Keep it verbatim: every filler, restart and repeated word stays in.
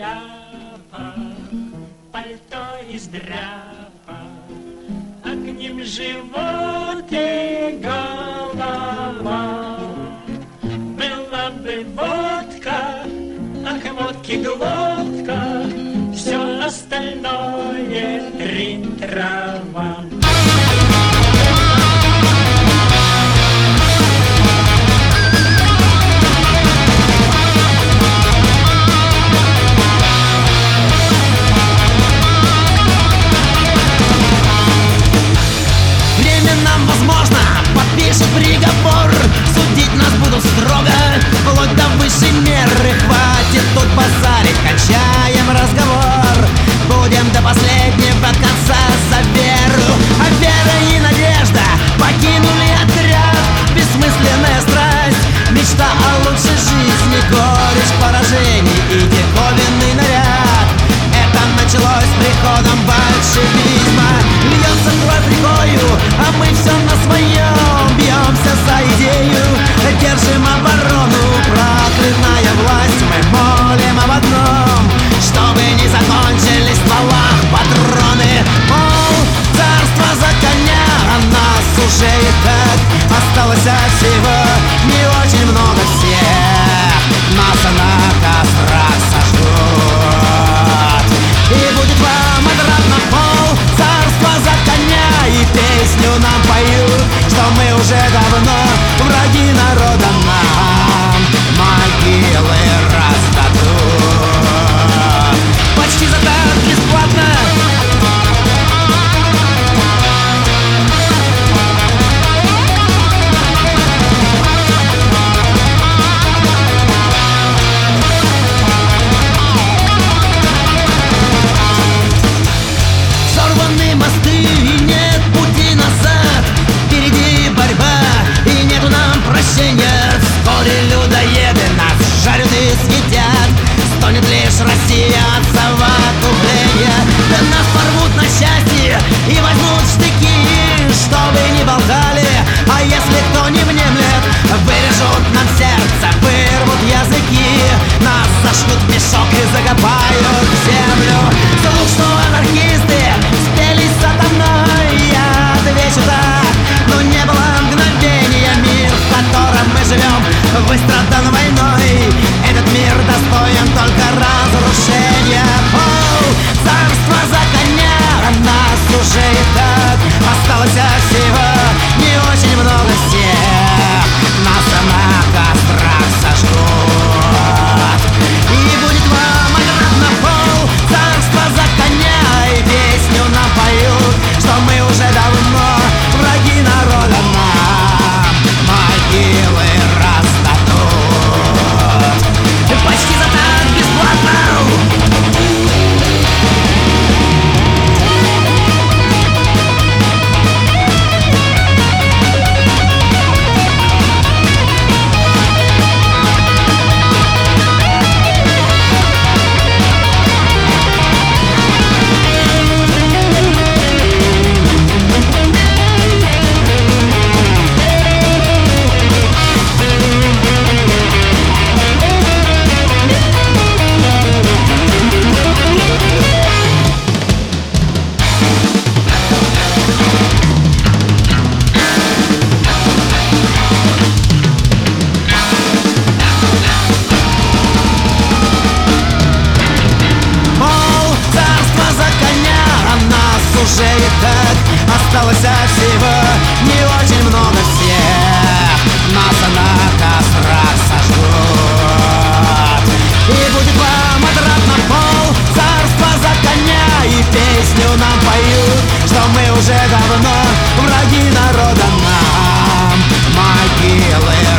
шляпа, пальто из дряпа, а к ним живот и голова. Была бы водка, а к водке глотка, все остальное трин-трава. Возможно, подпишут приговор, судить нас будут строго, вплоть до высшей меры. Хватит тут базарить, кончаем разговор. Будем до последнего конца за веру. А вера и надежда покинули отряд. Бессмысленная страсть, мечта о лучшей жизни, горечь поражений и диковинный наряд. Это началось с приходом большевизма. Льется кровь рекою, а мы все на своем. Бьемся за идею, держим оборону. Проклятая власть, мы молим об одном: чтобы не закончились в стволах патроны. Мол, царство за коня, а нас уже и так осталось всего не очень много. Всех нас на кострах сожгут, и будет вам отрадно. Пол царства за коня, и песню нам поют, что мы уже давно враги народа. Нам могилы раздадут почти за так бесплатно. Мосты, и нет пути назад. Впереди борьба, и нету нам прощения. Вскоре людоеды нас жарят и съедят. Стонет лишь Россия от совокупления. Да нас порвут на счастье и возьмут в штыки, чтобы не болтали. А если кто не внемлет, вырежут нам сердце, вырвут языки. Нас зашьют в мешок и закопают в землю. Слух, что анархисты спелись сатаной, я отвечу так: но не было мгновения. Мир, в котором мы живем, выстрадан войной. Этот мир достоин только разрушения. О, царство за коня, а нас уже и так осталось всего не очень много. Всех нас на кострах сожгут, и будет вам отрадно. Пол царства за коня, и песню нам поют, что мы уже давно враги народа. Нам могилы раздадут почти за так бесплатно. Уже и так осталось всего не очень много. Всех нас на кострах сожгут, и будет вам отрадно. Пол царства за коня, и песню нам поют, что мы уже давно враги народа. Нам могилы